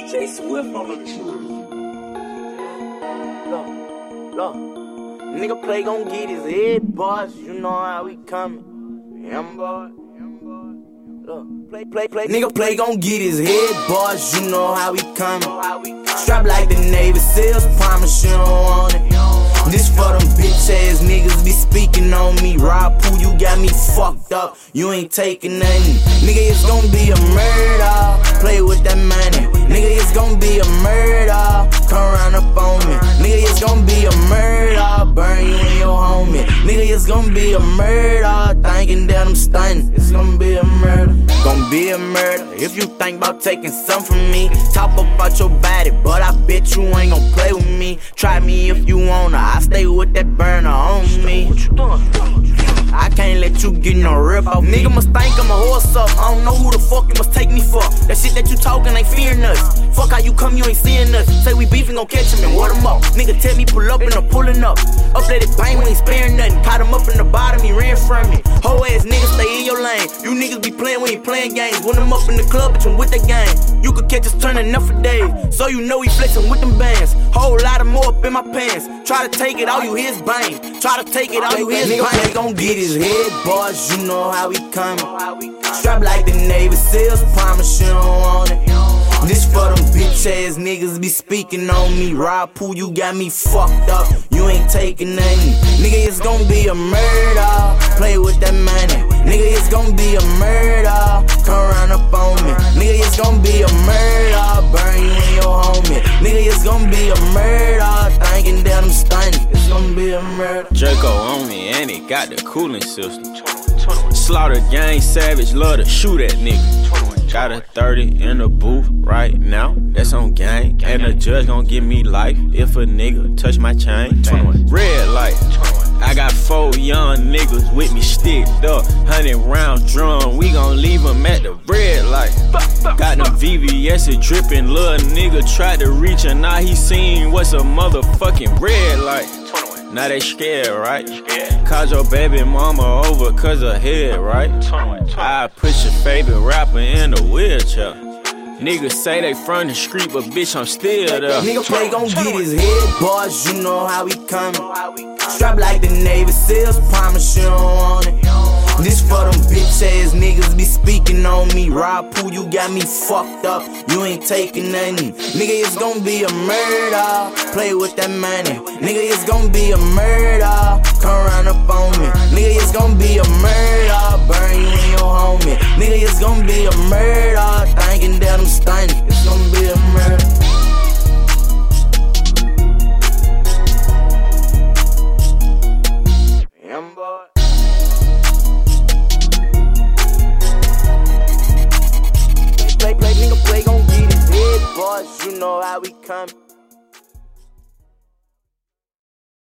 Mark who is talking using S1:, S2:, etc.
S1: DJ Swift on the truth. Look, nigga play gon' get his head, boss. You know how we coming. Boy. Look, play. Nigga play gon' get his head, boss. You know how we coming. Strap like the Navy SEALs, promise you don't want it. This for them bitch ass niggas be speaking on me. Rob Pooh, you got me fucked up. You ain't taking nothing. Nigga, it's gon' be a murder. Play with that money. Nigga, it's gon' be a murder. Come round up on me. Nigga, it's gon' be a murder. Burn you and your homie. Nigga, it's gon' be a murder. Thinking that I'm stunning. It's gon' be a murder. Gon' be a murder. If you think about taking some from me, talk about your body, but I bet you ain't gon' play with me. Try me if you wanna. I stay with that burner on me. What you doing? I can't let you get no rip off. Nigga must think I'm a horse up. I don't know who the fuck you must take me for. That shit that you talking ain't fearing us. Fuck how you come, you ain't seeing us. Say we beefing, gon' catch him and word him up. Nigga tell me pull up and I'm pulling up. Up let it bang, we ain't sparing nothing. Caught him up in the bottom, he ran from me. Whole ass niggas stay in your lane. You niggas be playing, we ain't playing games. When I'm up in the club, bitch, I'm with the gang. You could catch us turning up for days. So you know we flexing with them bands. Whole lot of more up in my pants. Try to take it, all you hear is bang. Try to take it, all you hear is bang. Nigga gon' get his head, boss, you know how we coming. Strap like the Navy SEALs, promise you don't want it. This for them bitch ass niggas be speaking on me. Rob Pooh, you got me fucked up. You ain't taking nothing. Nigga, it's gon' be a murder. Play with that money. Nigga, it's gon' be a murder. Come round up on me. Nigga, it's gon' be a murder. Burn you and your homie. Nigga, it's gon' be a murder. Thinking that I'm stunning. It's gon' be a murder.
S2: Draco on me and it got the cooling system. Slaughter gang savage, love to shoot at nigga. Got a 30 in the booth right now, that's on gang. And the judge gon' give me life if a nigga touch my chain. Red light, I got 4 young niggas with me sticked up. 100 round drum, we gon' leave them at the red light. Got them VVS drippin', little nigga tried to reach and now he seen what's a motherfucking red light. Now they scared, right? Cause your baby mama over cause her head, right? I put your favorite rapper in a wheelchair. Niggas say they from the street, but bitch, I'm still there.
S1: Nigga play gon' get his head, boss, you know how we coming. Strap like the Navy SEALs, promise you don't want it. This for them bitch ass niggas be speaking on me. Rob Pooh, you got me fucked up. You ain't taking nothing. Nigga, it's gon' be a murder. Play with that money. Nigga, it's gon' be a murder. Come round up on me. Nigga, it's gon' be a murder. Burn you and your homie. Nigga, it's gon' be a murder. Thinking that I'm stunning. It's gon' be a murder. Boy. Play, nigga play gon' get his head, boss. You know how we coming.